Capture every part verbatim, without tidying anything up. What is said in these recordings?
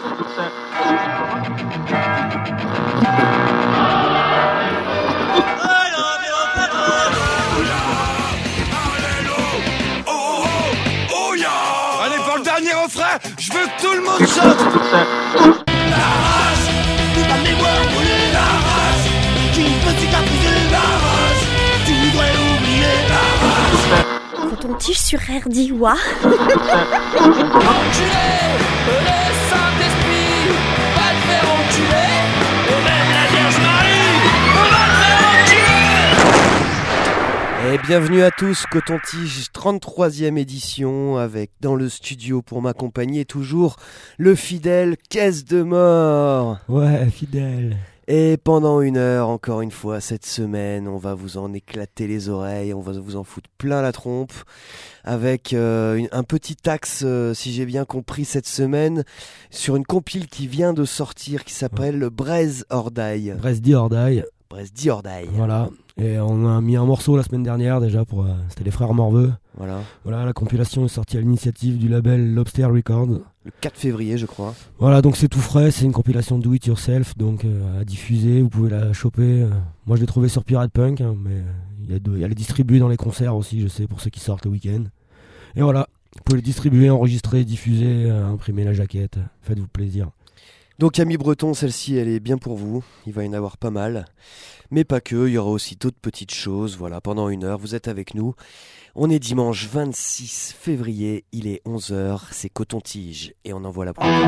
Allez, pour le dernier refrain, je veux que tout le monde chante. La rage, toute la mémoire brûlée. La rage, qui peut cicatriser. La rage, tu voudrais oublier. La rage. Quand on tige sur R D, ouah. Enculé, le Saint-Esprit va te faire enculer. Et même la Vierge Marie va te faire enculer. Et bienvenue à tous, Coton-Tige, trente-troisième édition, avec dans le studio pour m'accompagner toujours le fidèle Caisse de Mort. Ouais, fidèle. Et pendant une heure, encore une fois, cette semaine, on va vous en éclater les oreilles, on va vous en foutre plein la trompe, avec euh, une, un petit axe, euh, si j'ai bien compris, cette semaine, sur une compile qui vient de sortir, qui s'appelle ouais. Braise or Die. Braise die or die. Braise die or die. Voilà. Et on a mis un morceau la semaine dernière déjà, pour euh, c'était les frères Morveux. Voilà. Voilà, la compilation est sortie à l'initiative du label Lobster Records. Le quatre février, je crois. Voilà, donc c'est tout frais, c'est une compilation do it yourself, donc euh, à diffuser, vous pouvez la choper. Euh, moi je l'ai trouvé sur Pirate Punk, hein, mais il euh, y, y a les distribuer dans les concerts aussi, je sais, pour ceux qui sortent le week-end. Et voilà, vous pouvez les distribuer, enregistrer, diffuser, euh, imprimer la jaquette, faites-vous plaisir. Donc Camille Breton, celle-ci elle est bien pour vous, il va y en avoir pas mal, mais pas que, il y aura aussi d'autres petites choses, voilà, pendant une heure, vous êtes avec nous. On est dimanche vingt-six février, il est onze heures, c'est Coton-Tige, et on envoie la première.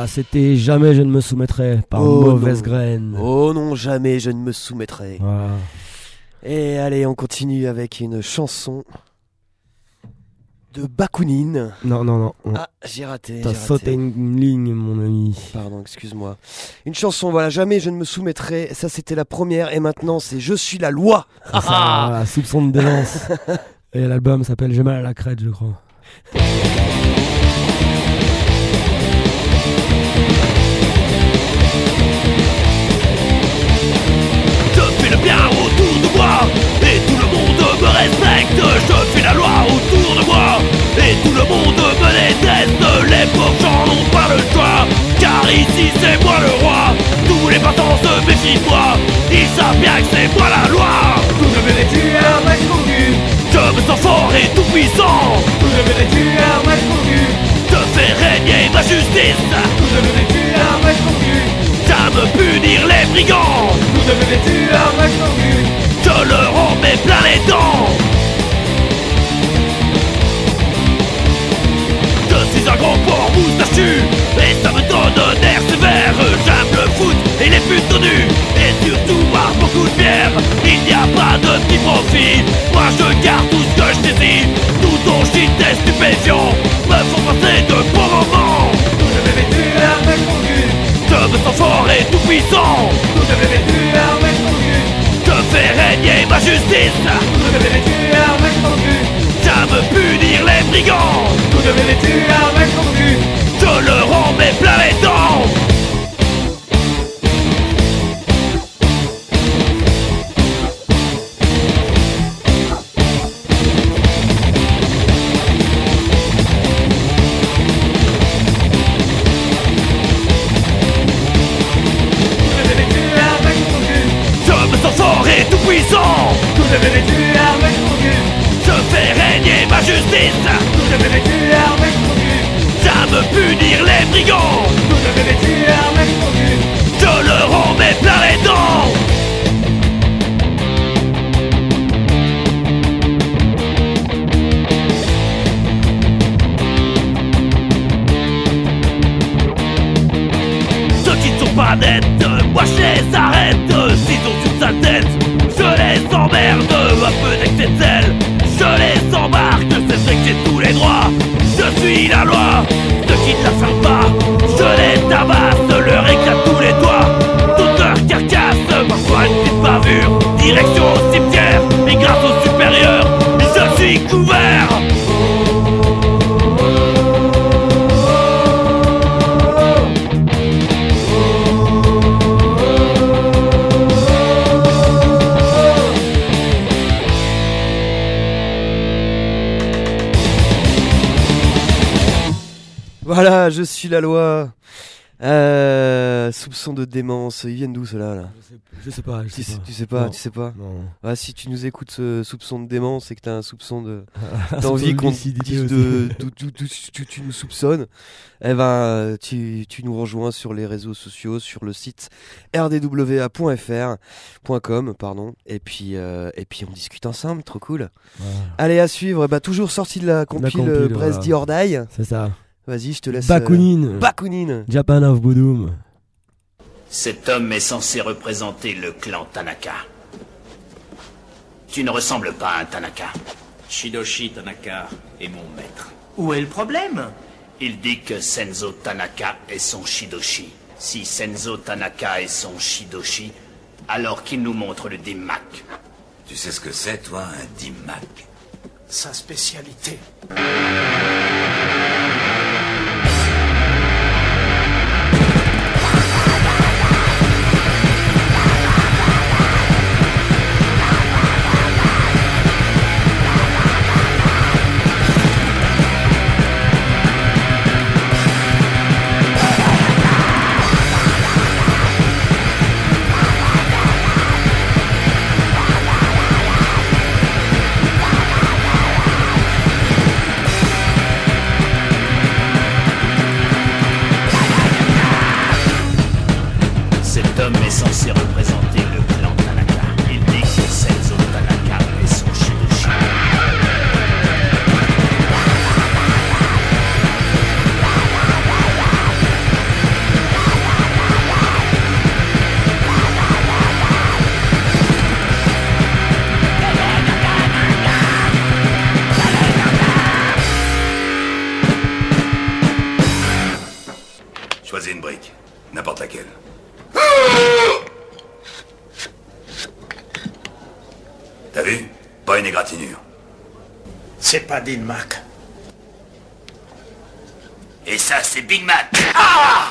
c'était Jamais je ne me soumettrai par Oh Mauvaise non. Graine. Oh non, jamais je ne me soumettrai. Voilà. Et allez, on continue avec une chanson de Bakounine. Non, non, non. Ah, j'ai raté. T'as j'ai sauté raté. une ligne, mon ami. Pardon, excuse-moi. Une chanson, voilà, jamais je ne me soumettrai. Ça, c'était la première. Et maintenant, c'est Je suis la loi. C'est ça, voilà, soupçon de démence. Et l'album s'appelle J'ai mal à la crête, je crois. Je fais le bien autour de moi et tout le monde me respecte. Je fais la loi autour de moi et tout le monde me déteste. Les pauvres gens n'ont pas le choix, car ici c'est moi le roi. Tous les passants se méfient de moi, ils savent bien que c'est moi la loi. Tout le verrais-tu un match connu? Je me sens fort et tout puissant. Tout le verrais-tu un match connu? Je fais régner ma justice. Tout le verrais-tu un match connu? Ça me punir les brigands. Tout le verrais-tu un match connu? Je leur en mets plein les dents. Je suis un grand porc moustachu et ça me donne un air sévère. J'aime le foot et les putes tenues et surtout boire beaucoup de bière. Il n'y a pas de petit profit, moi je garde tout ce que je saisis. Tout ton shit est stupéfiant, me font passer de bons moments. Tout le verrais-tu un match connu? Je me sens fort et tout puissant. Tout le verrais-tu un match connu? Je fais régner ma justice. Tout le verrais-tu un match connu? J'aime punir les brigands. Tout le verrais-tu un match connu? Je leur en mets plein les dents. Tout puissant, tout le verrais-tu un mec connu? Je fais régner ma justice. Tout le verrais-tu un mec connu? J'aime punir les brigands. Tout le verrais-tu un mec connu? Je leur en mets plein les dents. Ceux qui ne sont pas nets, moi je les arrête. S'ils ont sur sa tête, je les emmerde. Un peu d'excès de zèle, je les embarque. C'est vrai que j'ai tous les droits, je suis la loi. Ceux qui ne la savent pas, je les tabasse. Leur éclate tous les doigts, toute leur carcasse. Parfois une petite bavure, direction au cimetière. Et grâce au supérieur, je suis couvert. Voilà, je suis la loi. Euh, soupçon de démence. Ils viennent d'où ceux-là là? Je sais, je sais pas, je tu, sais sais, pas. tu sais pas, Non. tu sais pas. Non. Ah, si tu nous écoutes ce soupçon de démence, c'est que t'as un soupçon de Un d'envie soupçon de qu'on te lucidité dise aussi. de d'où d'où- d'où tu, tu nous soupçonnes. Eh ben, euh, tu, tu nous rejoins sur les réseaux sociaux, sur le site r d w a point f r point com, pardon. Et puis euh, et puis on discute ensemble, trop cool. Voilà. Allez, à suivre. Bah toujours sorti de la compile, compile, euh, Brest voilà. dit Ordaille. C'est ça. Vas-y, je te laisse. Bakounine. euh, Bakounine. Japan of Bodum. Cet homme est censé représenter le clan Tanaka. Tu ne ressembles pas à un Tanaka. Shidoshi Tanaka est mon maître. Où est le problème? Il dit que Senzo Tanaka est son Shidoshi. Si Senzo Tanaka est son Shidoshi, alors qu'il nous montre le Dimmak. Tu sais ce que c'est, toi, un Dimmak? Sa spécialité. poser une brique. N'importe laquelle. T'as vu? Pas une égratignure. C'est pas Dean Mac. Et ça, c'est Big Mac. Ah!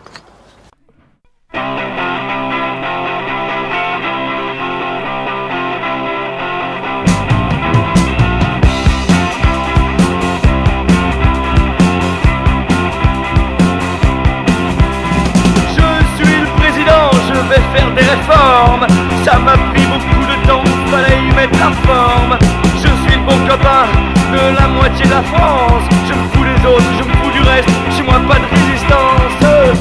Faire des réformes, ça m'a pris beaucoup de temps, fallait y mettre la forme. Je suis le bon copain de la moitié de la France. Je me fous des autres, je me fous du reste, chez moi pas de résistance.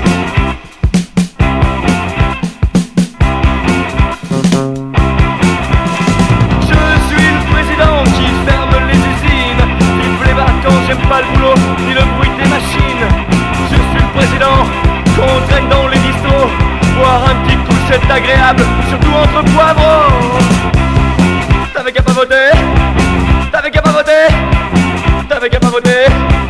Je suis le président qui ferme les usines, vive les vacances, j'aime pas le boulot, ni le bruit des machines. Je suis le président qu'on traîne dans les distros. Boire un petit coup, c'est agréable, surtout entre poivrons. T'avais qu'à pas voter, t'avais qu'à pas voter, t'avais qu'à pas voter.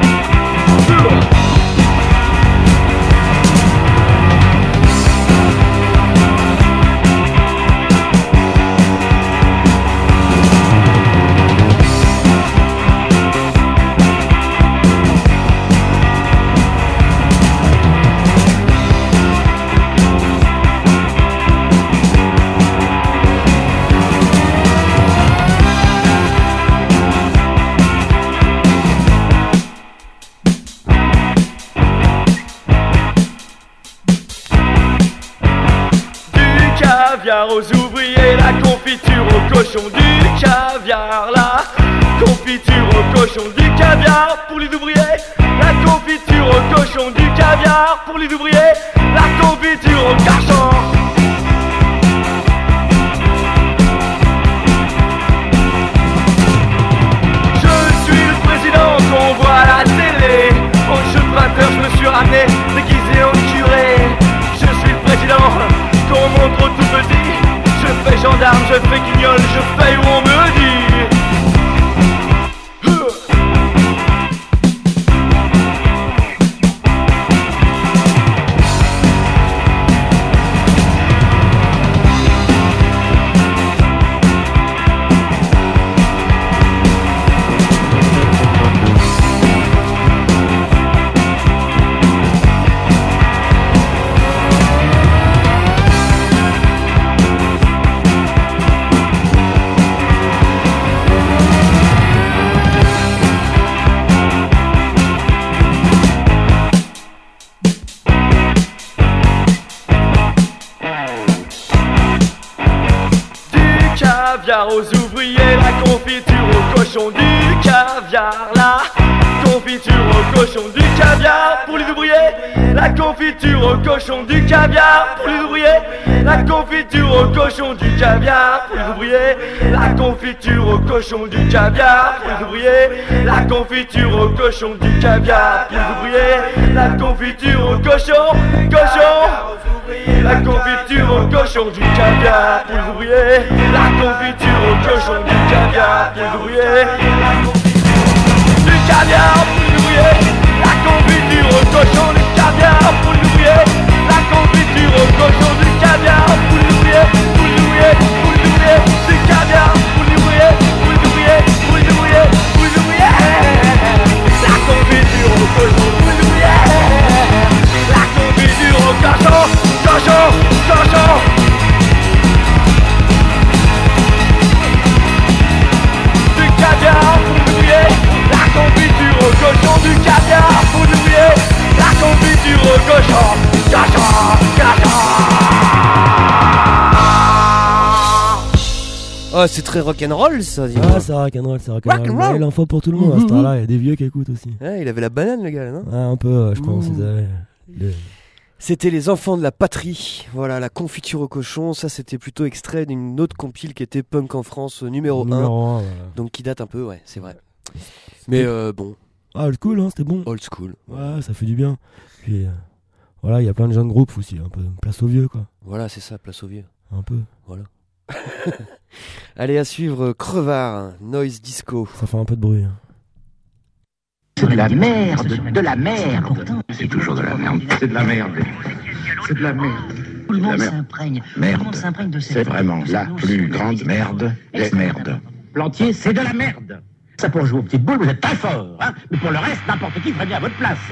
Aux ouvriers, la confiture au cochon, du caviar, la confiture au cochon, du caviar pour les ouvriers, la confiture au cochon, du caviar pour les ouvriers, la confiture au cochon. Je suis le président qu'on voit à la télé, au jeu de vingt heures je me suis ramené déguisé en curé. Je suis le président qu'on montre au tout petit. Je fais gendarme, je fais guignol, je fais où on me dit. Aux ouvriers, la confiture au cochon, du caviar, la confiture au cochon, du caviar pour les ouvriers, la confiture au cochon, du caviar pour les ouvriers, la confiture au cochon, du caviar pour les ouvriers, la confiture au cochon, du caviar pour les ouvriers, la confiture au cochon, du caviar pour les ouvriers, la confiture au cochon, cochon, la confiture au cochon, du caviar pour les ouvriers, la confiture au cochon, du caviar pour les ouvriers, du caviar pour les ouvriers, la confiture au cochon, du caviar pour les ouvriers, la confiture au cochon, du caviar pour les ouvriers, pour les ouvriers, pour les ouvriers, du caviar pour les ouvriers, pour les ouvriers, pour les ouvriers, pour les ouvriers, la confiture au cochon, pour les ouvriers, la confiture au cochon, cochon, cochon. Caviar pour l'ouvrier, la confiture au cochon, du caviar pour l'ouvrier, la confiture au cochon, cochon, cochon. Oh, c'est très rock'n'roll ça, dis-moi. Ah, c'est rock'n'roll, c'est rock'n'roll. Rock'n'roll. Ouais, l'info pour tout le monde, à ce temps-là, il y a des vieux qui écoutent aussi. Ouais, il avait la banane, le gars, là, non? Ouais, un peu, euh, je pense. Ils avaient le... C'était les enfants de la patrie. Voilà, la confiture au cochon. Ça, c'était plutôt extrait d'une autre compile qui était Punk en France numéro, numéro un. un. Voilà. Donc qui date un peu, ouais, c'est vrai. Mais euh, bon. Ah, old school, hein, c'était bon. Old school. Ouais, ça fait du bien. Puis euh, voilà, il y a plein de jeunes groupes aussi, un peu place aux vieux, quoi. Voilà, c'est ça, place aux vieux. Un peu. Voilà. Allez, à suivre Crevard, Noise Disco. Ça fait un peu de bruit. Hein. C'est de la merde, de la merde. C'est toujours de la merde. C'est de la merde. C'est de la merde. Tout le monde s'imprègne. Merde. Tout le monde s'imprègne de cette C'est vraiment la plus grande merde des merdes. Plantier, c'est de la merde. Ça pour jouer aux petites boules, vous êtes très fort, hein. Mais pour le reste, n'importe qui ferait bien à votre place.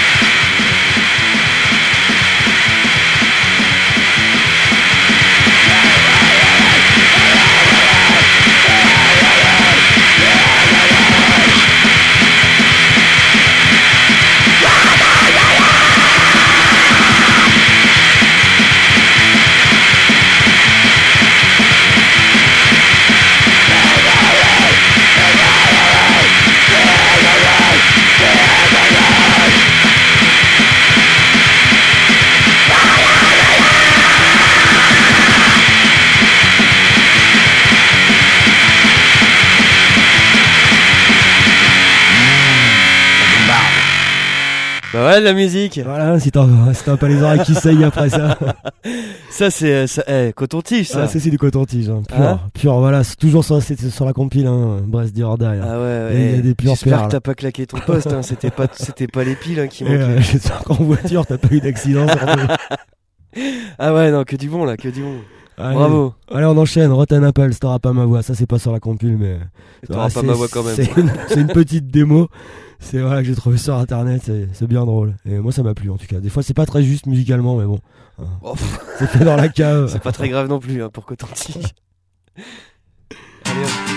Bah ouais, de la musique. Voilà, si t'as, si t'as pas les oreilles qui saillent après ça. Ça, c'est ça, eh, coton-tige, ça. Ah, c'est, c'est du coton-tige, hein. Pur, hein pur, voilà, c'est toujours sur, c'est sur la compile, hein, Brest Diorda. Ah ouais, ouais. Il y a des purs J'espère perles. que t'as pas claqué ton poste, hein. C'était pas, c'était pas les piles, hein, qui Et manquaient. euh, j'espère qu'en voiture, t'as pas eu d'accident. Ah ouais, non, que du bon, là, que du bon. Allez, Bravo. Allez, on enchaîne. Rotten Apples, t'auras pas ma voix. Ça, c'est pas sur la compile, mais. T'auras Ah, pas c'est, ma voix quand même. C'est une, c'est une petite démo. C'est voilà que j'ai trouvé sur internet. C'est, c'est bien drôle. Et moi, ça m'a plu en tout cas. Des fois, c'est pas très juste musicalement, mais bon. Oh, c'est fait dans la cave. C'est pas très grave non plus, hein, pour coton-tige. Allez, hop.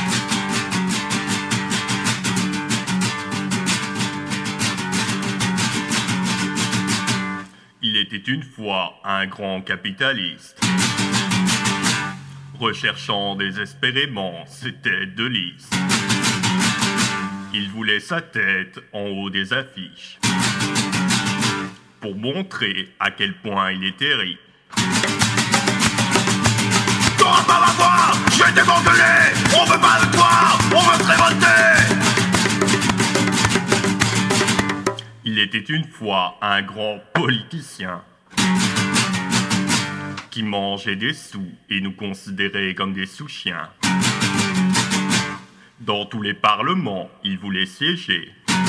Il était une fois un grand capitaliste, recherchant désespérément ses têtes de liste. Il voulait sa tête en haut des affiches, pour montrer à quel point il était riche. T'auras pas ma voix, je vais t'évangueuler. On veut pas de toi, on veut te révolter. Il était une fois un grand politicien qui mangeait des sous et nous considérait comme des sous-chiens. Dans tous les parlements, il voulait siéger.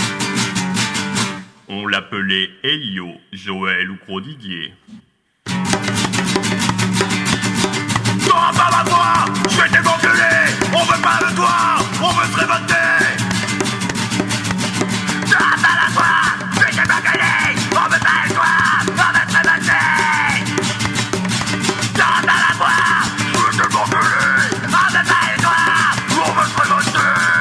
On l'appelait Elio, Joël ou Prodiguier. T'auras pas ma voix, je vais t'évangueuler. On veut pas de toi, on veut te révolter. T'auras pas la voix, je vais t'évangueuler. On veut pas de toi, on veut te révolter. T'auras pas la voix, je vais t'évangueuler. On veut pas de toi, on veut te révolter.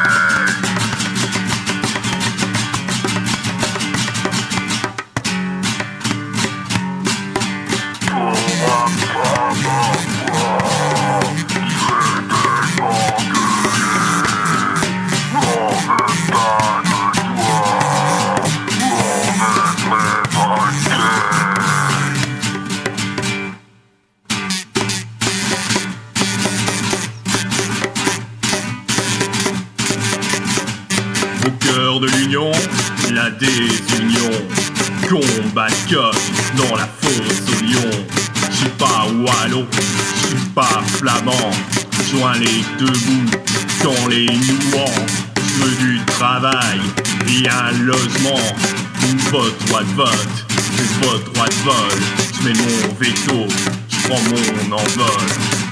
Au cœur de l'union, la désunion. Combat de coq dans la fosse au lion. J'suis pas wallon, j'suis pas flamand. Joins les deux bouts dans les nouants. J'veux du travail et un logement. Pas droit de vote, j'ai pas droit de vol. J'mets mon veto, j'prends mon envol.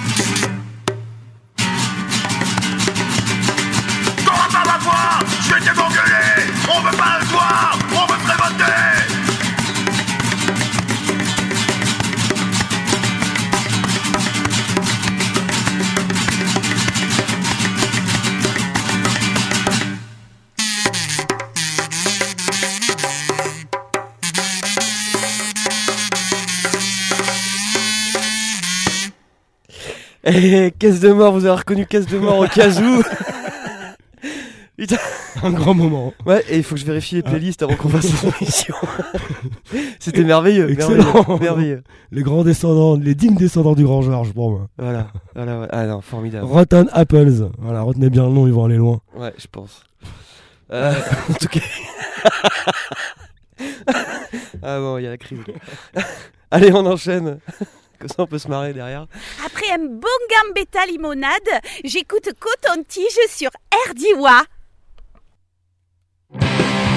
T'auras pas ma voix, je vais t'évangueuler. On veut pas de toi, on veut te révolter. Eh, caisse de mort, vous avez reconnu caisse de mort au cas où. Putain. Un grand moment. Ouais, et il faut que je vérifie les playlists avant qu'on fasse cette émission. C'était merveilleux, Excellent. merveilleux, merveilleux. Les grands descendants, les dignes descendants du grand Georges, pour moi. Voilà, voilà, ouais. Ah non, formidable. Rotten Apples. Voilà, retenez bien le nom, ils vont aller loin. Ouais, je pense. Euh, en tout cas. Ah bon, il y a la crise. Allez, on enchaîne. Comme ça, on peut se marrer derrière. Après un bon gambetta limonade, j'écoute Coton-Tige sur R D I W A.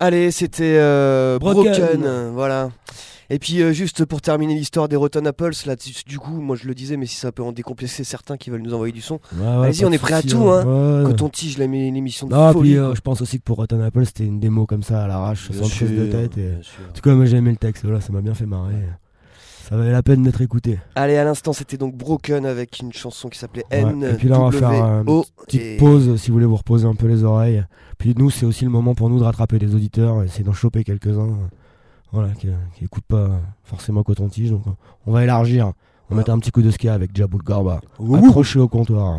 Allez, c'était euh, Broken. Broken. Voilà. Et puis euh, juste pour terminer l'histoire des Rotten Apples, là, du coup, moi je le disais, mais si ça peut en décomplexer certains qui veulent nous envoyer du son, Ouais, ouais, allez-y, pas on de est prêt à souci, tout. Hein. ouais, ouais. Quand on tige la- l'émission de Non, folie. puis euh, quoi. je pense aussi que pour Rotten Apple, c'était une démo comme ça à l'arrache, Bien sans sûr, prise de tête. Et... bien sûr. En tout cas, moi j'ai aimé le texte, voilà, ça m'a bien fait marrer. Ça valait la peine d'être écouté. Allez, à l'instant, c'était donc Broken avec une chanson qui s'appelait Ouais. N. Et puis là, on va faire euh, une O petite et- pause si vous voulez vous reposer un peu les oreilles. Puis nous, c'est aussi le moment pour nous de rattraper les auditeurs, essayer d'en choper quelques-uns. Voilà, qui, qui écoutent pas forcément Coton-Tige. Donc on va élargir. On va mettre un petit coup de ska avec Jabul Garba. Ouh. Accroché au comptoir.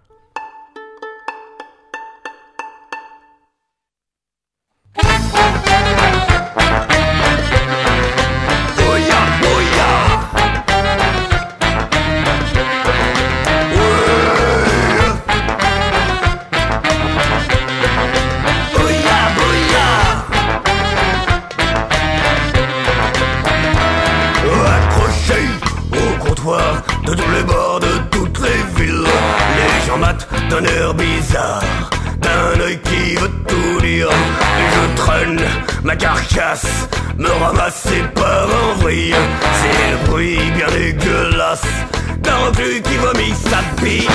Accroché au comptoir de tous les bords de toutes les villes, les gens matent d'un air bizarre, d'un œil qui veut tout dire. Et je traîne ma carcasse, me ramasser par en vrille. C'est le bruit bien dégueulasse d'un reclus qui vomit sa bille.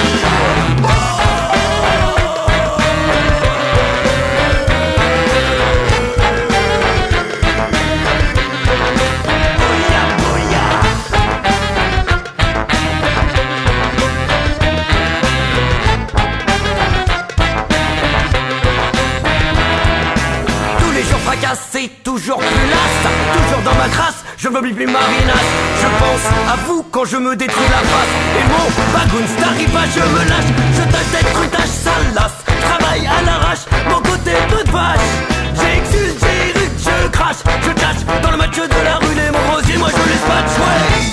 C'est toujours plus lasse, toujours dans ma crasse, je me m'oublie plus marinasse. Je pense à vous quand je me détruis la face. Et mon bagoons t'arrive pas, je me lâche. Je tâche d'être une tâche salace, travaille à l'arrache, mon côté peu de vache. J'exulte, j'érute, je crache, je cache dans le match de la rue les mots rosiers, moi je les spatch, ouais.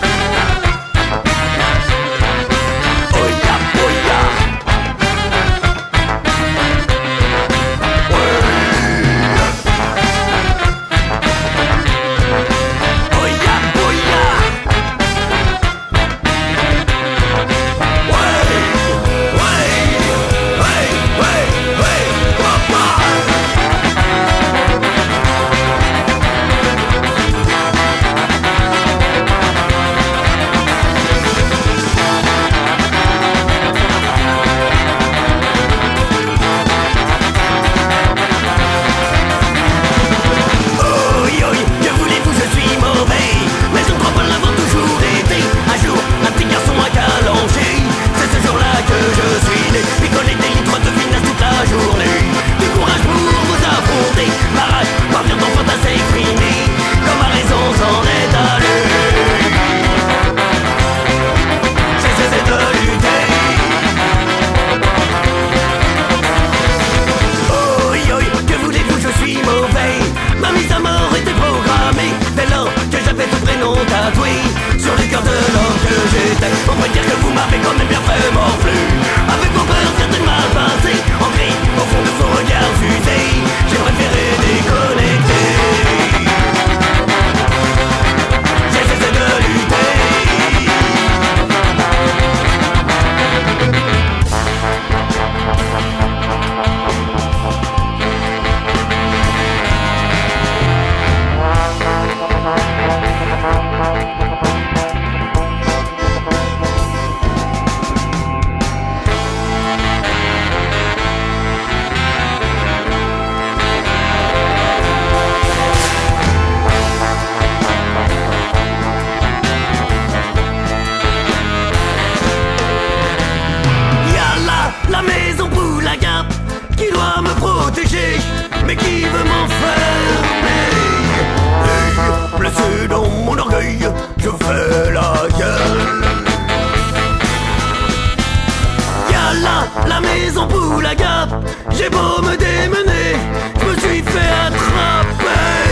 J'ai beau me démener, je me suis fait attraper.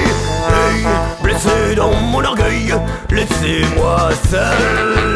Hey, blessé dans mon orgueil, laissez-moi seul.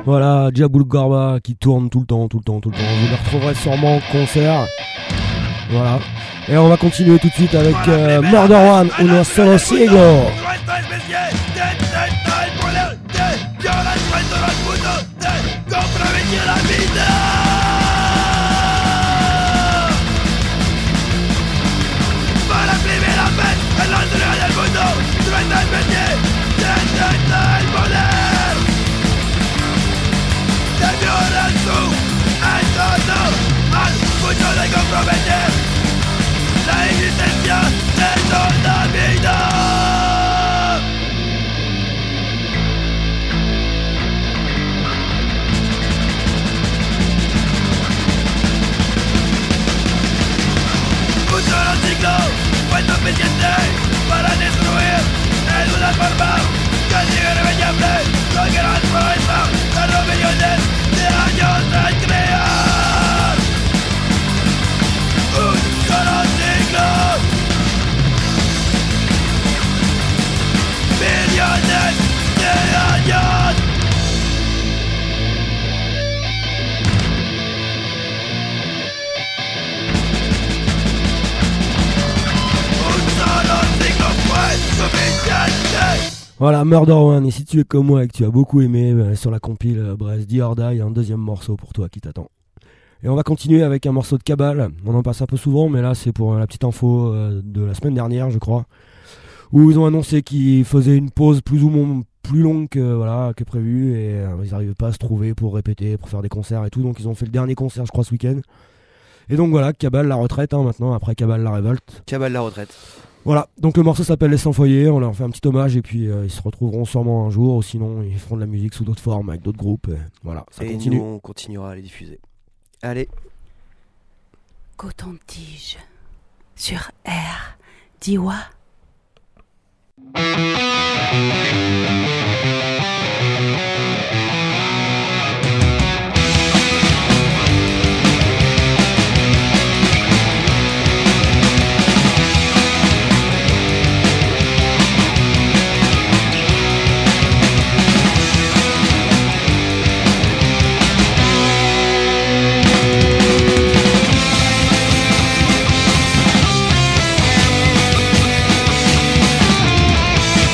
Voilà, Djaboul Gorba qui tourne tout le temps, tout le temps, tout le temps. Vous le retrouverez sûrement en concert. Voilà. Et on va continuer tout de suite avec euh, Murder One, Uno Solo Siglo. La existencia de toda vida. Un solo ciclo fue suficiente para destruir en una forma casi irremediable lo que las fuerzas tardó millones de años en crear. Un solo ciclo, millones de años. Un solo ciclo fue suficiente. Voilà, Murder One, et si tu es comme moi et que tu as beaucoup aimé, euh, sur la compile euh, Brest Die or Die, il y a un deuxième morceau pour toi qui t'attend. Et on va continuer avec un morceau de Cabal. On en passe un peu souvent, mais là c'est pour euh, la petite info euh, de la semaine dernière, je crois, où ils ont annoncé qu'ils faisaient une pause plus ou moins plus longue que, voilà, que prévu, et euh, ils n'arrivaient pas à se trouver pour répéter, pour faire des concerts et tout, donc ils ont fait le dernier concert, je crois, ce week-end. Et donc voilà, Cabal la retraite, hein, maintenant, après Cabal la révolte. Cabal la retraite. Voilà, donc le morceau s'appelle Les Sans Foyer, on leur fait un petit hommage et puis euh, ils se retrouveront sûrement un jour, ou sinon ils feront de la musique sous d'autres formes avec d'autres groupes. Et voilà, ça et continue. nous on continuera à les diffuser. Allez. Coton-tige sur R. Diwa. We'll be right back.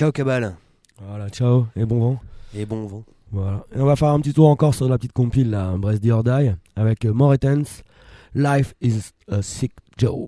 Ciao Cabal. Voilà, ciao et bon vent. Et bon vent. Voilà. Et on va faire un petit tour encore sur la petite compile là, Brest Die or Die, avec euh, Moretens, Life is a Sick Joke.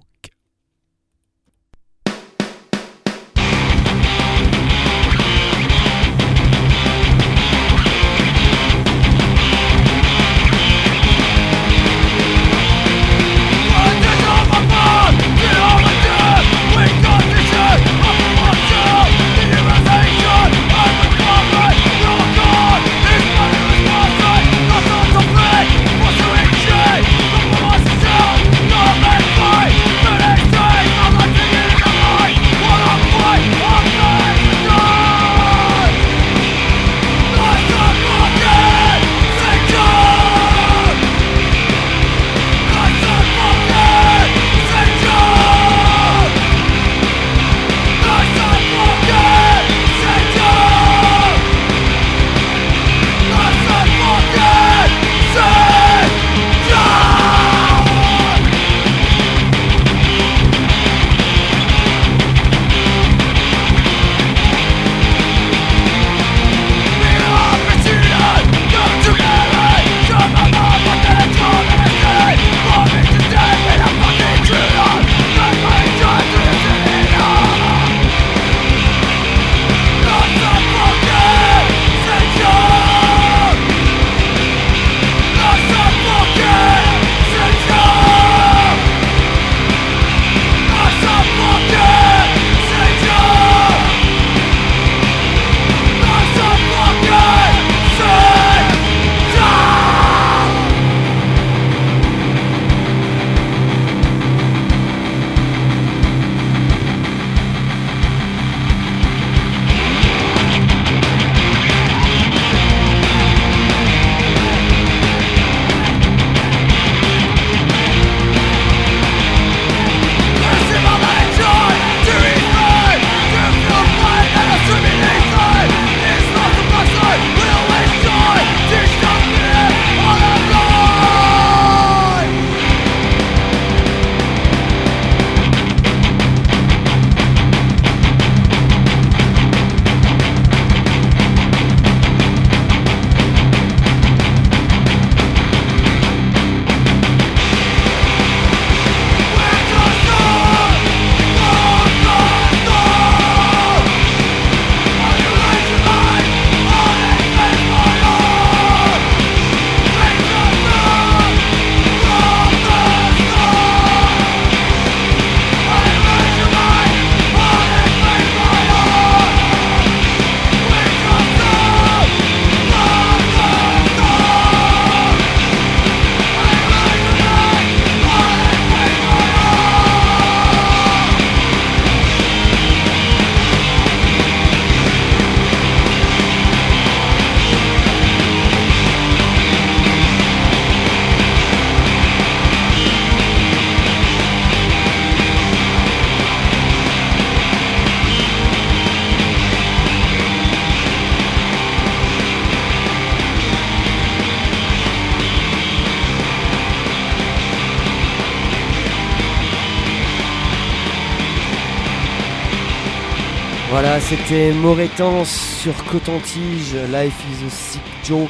Voilà, c'était Moretens sur Coton-Tige, Life is a Sick Joke.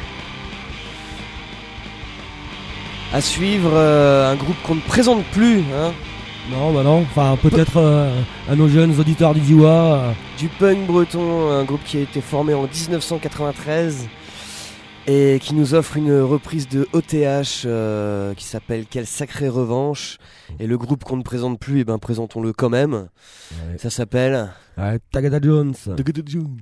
À suivre, euh, un groupe qu'on ne présente plus, hein. Non, bah non, enfin peut-être euh, à nos jeunes auditeurs du Diois. Euh. Du punk breton, un groupe qui a été formé en dix-neuf cent quatre-vingt-treize et qui nous offre une reprise de O T H euh, qui s'appelle Quelle sacrée revanche. Et le groupe qu'on ne présente plus, et eh ben présentons-le quand même. Ouais. Ça s'appelle ouais, Tagada Jones. Tagada Jones.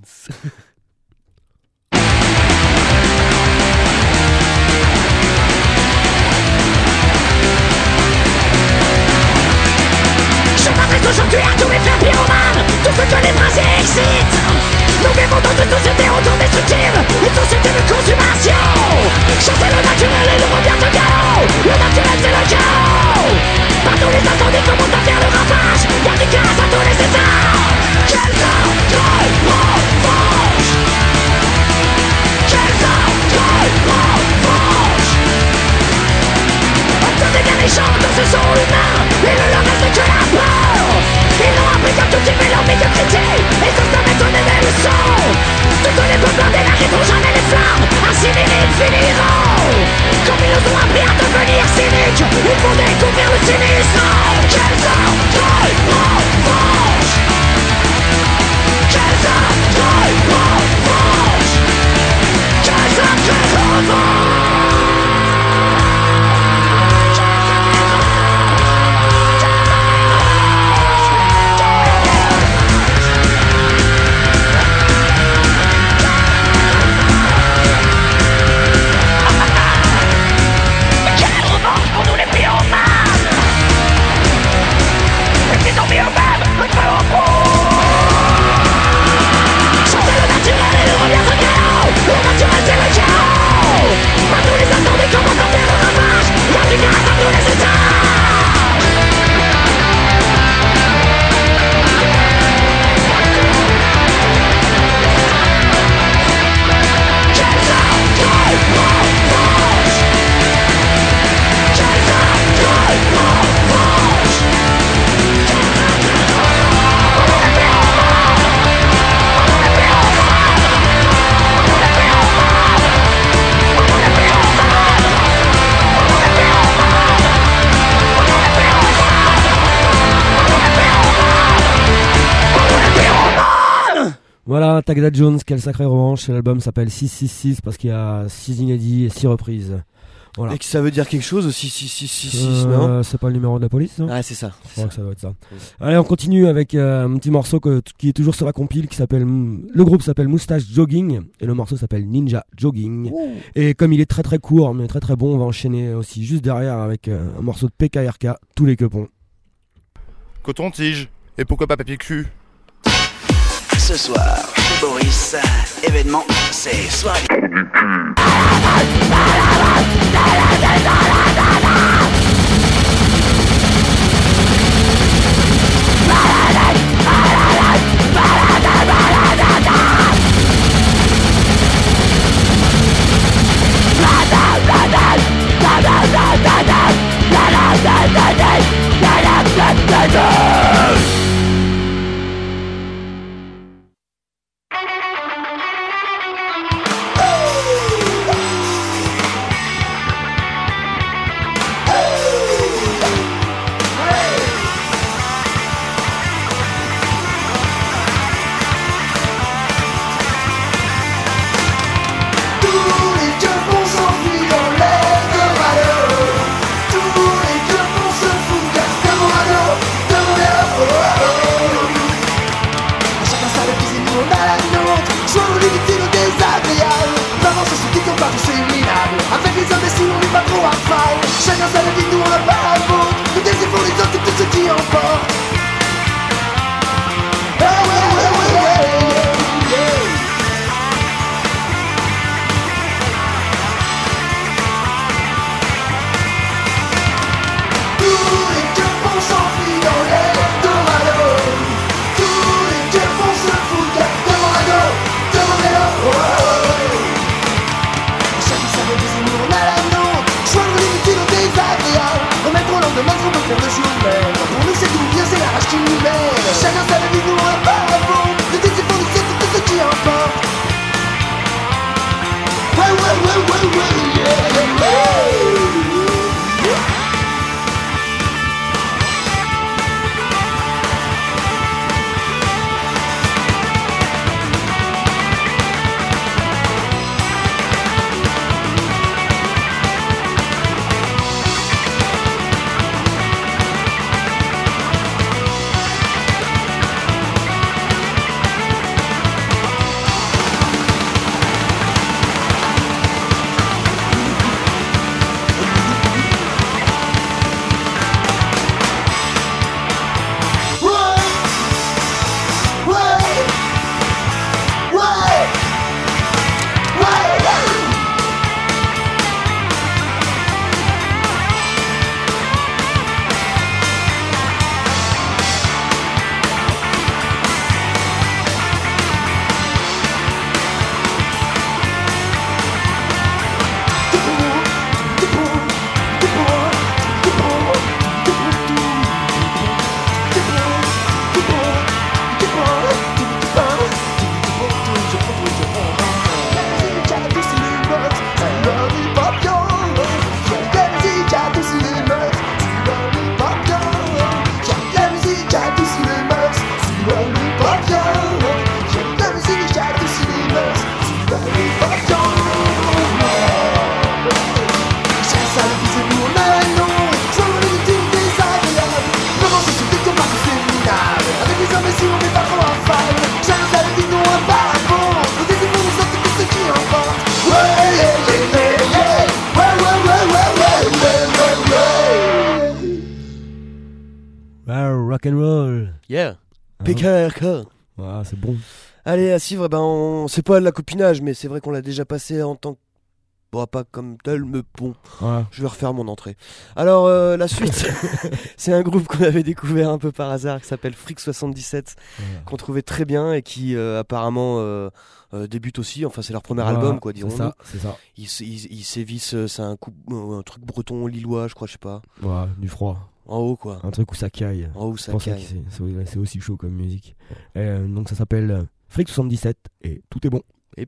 Je m'adresse aujourd'hui à tous les frères pyromanes, tous ceux que les brasiers excitent. Nous vivons dans une société autodestructive, une société de consommation. Chasser le naturel et le revient au chaos. Le naturel c'est le chaos. Par tous les incendies commencent à faire le ravage. Y'a des cases à tous les états. Quelle sacrée revanche. Quelle sacrée revanche. On connaît bien les gens dans ce sont humains. Il ne leur reste que la peur. Ils n'ont appris qu'à tout typer leur médiocrité. Et ça se mettre si minimes finiront. Comme ils nous ont appris à devenir cyniques, ils vont découvrir le cynisme. Quels hommes de revanche, quels hommes de revanche, quels hommes de revanche. Voilà, Tagada Jones, quelle sacrée revanche. L'album s'appelle six cent soixante-six parce qu'il y a six inédits et six reprises. Voilà. Et que ça veut dire quelque chose aussi, six six six six, euh, non? C'est pas le numéro de la police, non? Ah, c'est ça. Je crois que ça doit être ça. Oui. Allez, on continue avec euh, un petit morceau que, qui est toujours sur la compile qui s'appelle. Le groupe s'appelle Moustache Jogging et le morceau s'appelle Ninja Jogging. Ouh. Et comme il est très très court mais très très bon, on va enchaîner aussi juste derrière avec euh, un morceau de P K R K, Tous les quepons. Coton-tige, et pourquoi pas papier cul? Ce soir, chez Boris, événement, c'est soirée. rock and roll. Yeah. Hein? P K R K. Voilà, c'est bon. Allez, à suivre, eh ben, on... c'est pas de la copinage, mais c'est vrai qu'on l'a déjà passé en tant que. Bon, pas comme tel, mais bon. Voilà. Je vais refaire mon entrée. Alors, euh, la suite, c'est un groupe qu'on avait découvert un peu par hasard qui s'appelle Freak soixante-dix-sept, Voilà. qu'on trouvait très bien et qui euh, apparemment euh, euh, débute aussi. Enfin, c'est leur premier Voilà, album, quoi, c'est dirons-nous. ça, c'est ça. Ils, ils, ils sévissent, euh, c'est un, coup, euh, un truc breton, lillois, je crois, je sais pas. Voilà, du froid. En haut, quoi. Un truc où ça caille. En haut, où C'est ça pour ça caille. que c'est- c'est c'est aussi chaud comme musique. Et, euh, donc ça s'appelle euh, Freak soixante-dix-sept et tout est bon. Et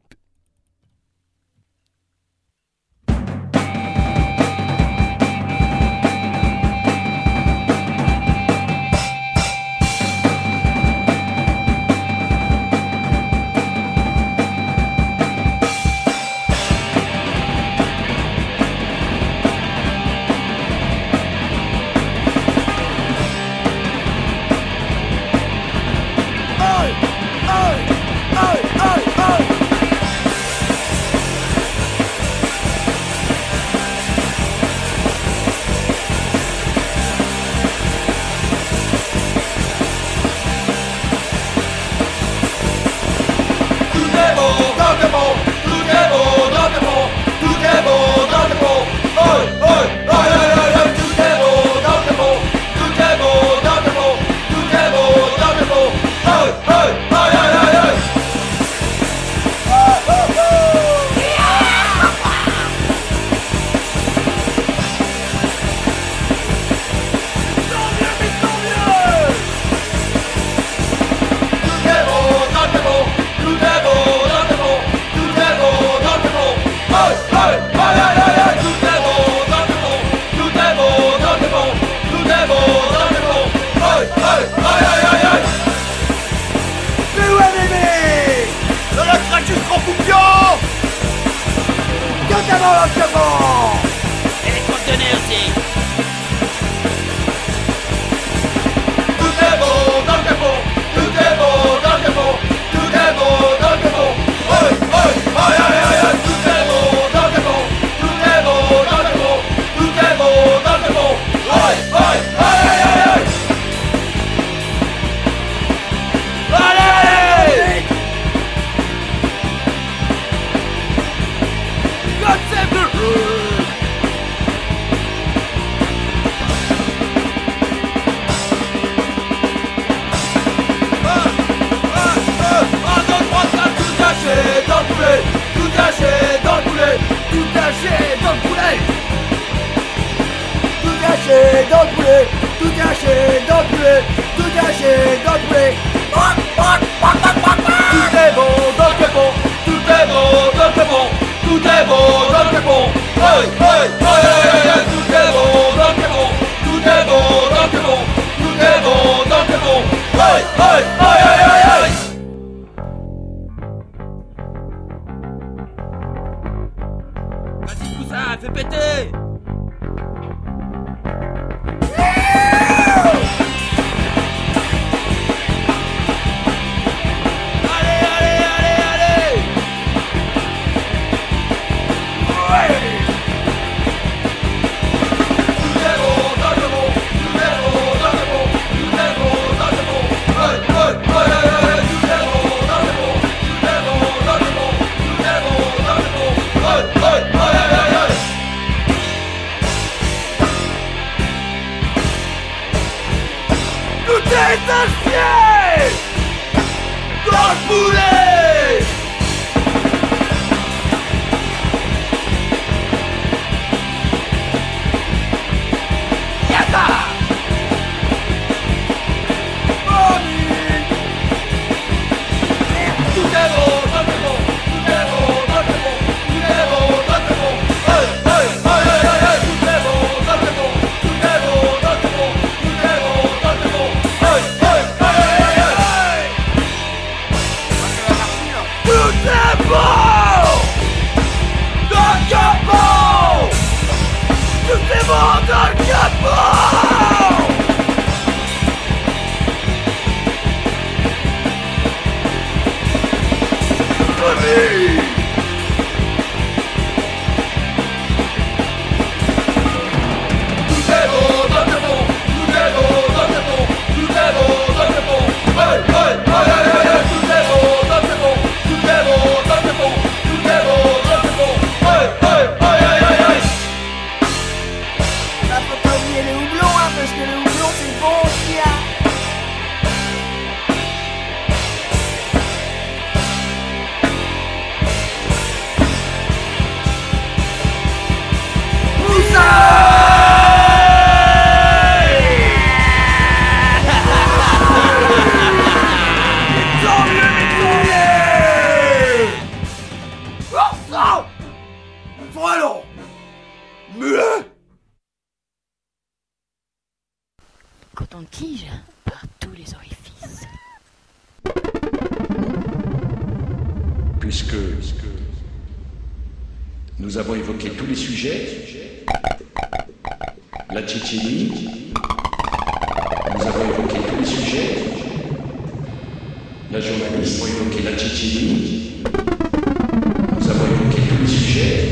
Et les conteneurs aussi. Tout est beau dans le capot, tout est beau dans le capot, tout est beau dans le capot. Oi, oi, aïe, aïe, aïe, aïe, tout est beau dans le capot, tout est beau dans le capot, tout est beau dans le capot. Oi, oi, aïe, aïe, aïe, aïe. Allez! God save the tout caché dans le poulet, tout caché dans le poulet, tout caché dans le poulet. Tout caché dans le poulet, tout caché dans le poulet, tout caché dans le poulet. Tout est bon dans le capot, tout est bon dans le capot, tout est bon dans le capot. Hey, hey, hey, hey, hey, tout est bon dans le capot, tout est bon dans le capot, tout est bon dans le capot. Hey, hey, hey, hey, hey, hey. Vas-y, tout ça, fais péter. Allez, allez, allez, allez. Ouais. Tout est bon dans le bon, tout est bon dans le bon, tout est bon dans le bon. Ouais, ouais, ouais, ouais, ouais, tout est bon dans le bon, tout est bon dans le bon, tout est bon dans le bon. Ouais, ouais, ouais, ouais, ouais. Tout est acheté dans le poulet. Yata. Tout est bon dans le bon, tout est bon dans le bon, tout est bon dans le bon. Hey, hey, hey, hey, hey, tout est bon dans le bon, tout est bon dans le bon, tout est bon dans le bon. Hey, hey, hey, hey, hey, hey. Tout est bon dans le capot. Tout est bon dans le capot. Famille. Tout est bon dans le bon, tout est bon dans le bon, tout est surveiller le houblon, hein, parce que le houblon c'est bon aussi, hein. Coton-tige par tous les orifices. Puisque, puisque nous avons évoqué tous les sujets, la Tchétchénie, nous avons évoqué tous les sujets, la journaliste a évoqué la Tchétchénie, nous avons évoqué tous les sujets.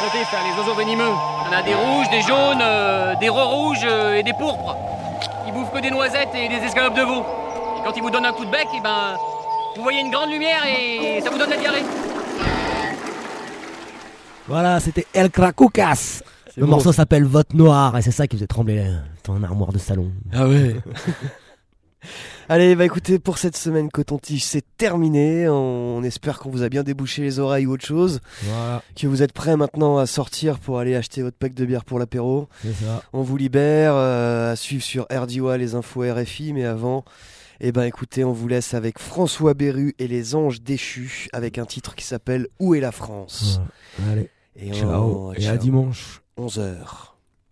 compter, ça, les oiseaux venimeux. Il y en a des rouges, des jaunes, euh, des re-rouges euh, et des pourpres. Ils bouffent que des noisettes et des escalopes de veau. Et quand ils vous donnent un coup de bec, et ben, vous voyez une grande lumière et ça vous donne la diarrhée. Voilà, c'était El Cracucas. Le bon. morceau s'appelle Vote Noir et c'est ça qui faisait trembler ton armoire de salon. Ah ouais. Allez, bah écoutez, pour cette semaine Coton-Tige, c'est terminé. On espère qu'on vous a bien débouché les oreilles ou autre chose. Voilà. Que vous êtes prêts maintenant à sortir pour aller acheter votre pack de bière pour l'apéro. C'est ça. On vous libère, euh, à suivre sur R D O A les infos R F I, mais avant, eh ben écoutez, on vous laisse avec François Berru et les Anges Déchus, avec un titre qui s'appelle Où est la France ? Voilà. Allez, et ciao, on... et ciao. à dimanche. onze heures.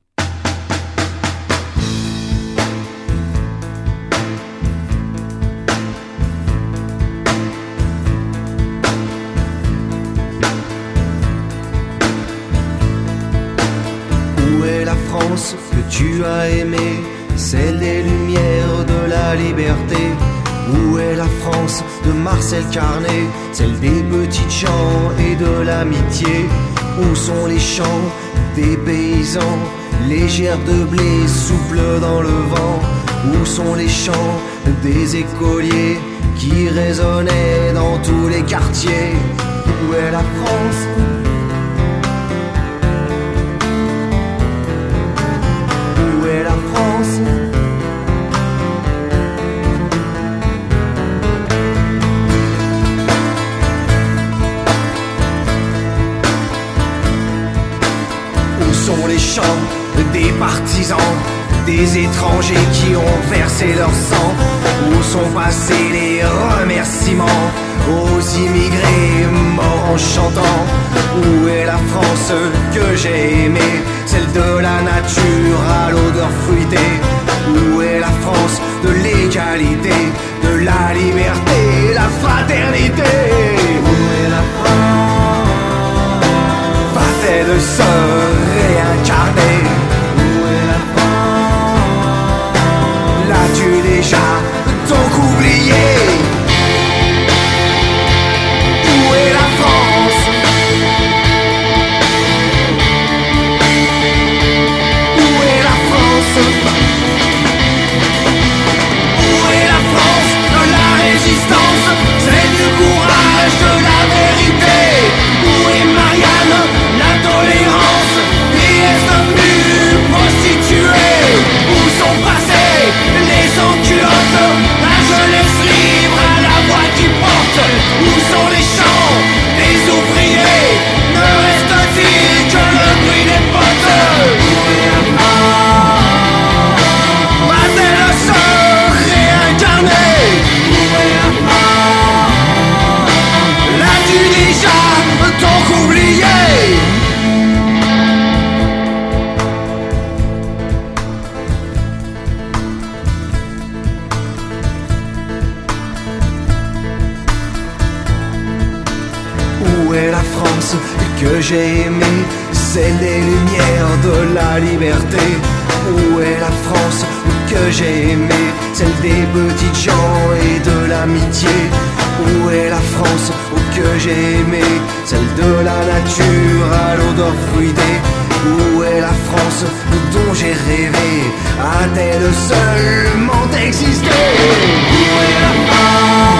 Où est la France que tu as aimée, celle des lumières de la liberté? Où est la France de Marcel Carnet, celle des petites gens et de l'amitié? Où sont les chants des paysans, les gerbes de blé soufflent dans le vent? Où sont les chants des écoliers qui résonnaient dans tous les quartiers? Où est la France? Où est la France? Où sont les chants des partisans, des étrangers qui ont versé leur sang? Où sont passés les remerciements aux immigrés morts en chantant? Où est la France que j'ai aimée, celle de la nature à l'odeur fruitée? Où est la France de l'égalité, de la liberté, la fraternité? Où est la France? Va-t-elle se réincarner? Où est la France? L'as-tu déjà donc oublié? Où est la France? Où est la France? Où est la France de la résistance, celle du courage, de la vérité? Où est Marianne, la tolérance, déesse devenue prostituée? Où sont passés les sans-culottes, la jeunesse libre à la voix qui porte? Où sont les chants des ouvriers? Ne reste-t-il que le bruit des potes? Où est la France? Va-t-elle se réincarner? Où est la France? L'as-tu déjà donc oublié? Où est la France que j'ai aimée, celle des lumières de la liberté? Où est la France que j'ai aimée, celle des petites gens et de l'amitié? Où est la France que j'ai aimée, celle de la nature à l'odeur fruitée? Où est la France dont j'ai rêvé? A-t-elle seulement existé? Où est la France?